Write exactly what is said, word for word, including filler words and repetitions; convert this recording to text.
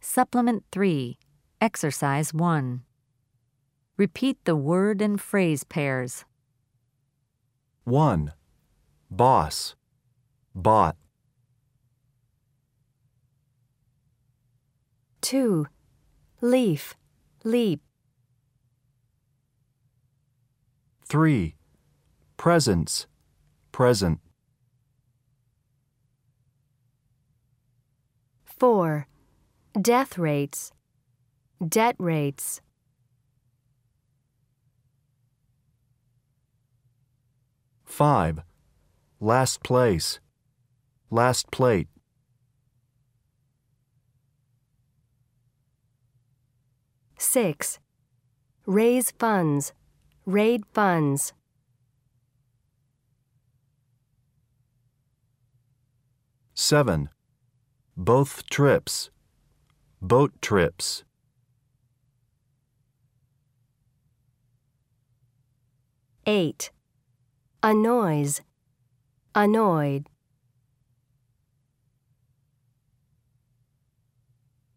Supplement three, Exercise one. Repeat the word and phrase pairs. one. Boss, bought. two. Leaf, leap. three. Presents, present. four. Death rates, debt rates. five. Last place, last plate. six. Raise funds, raid funds. seven. Both trips, boat trips. eight. A noise, annoyed.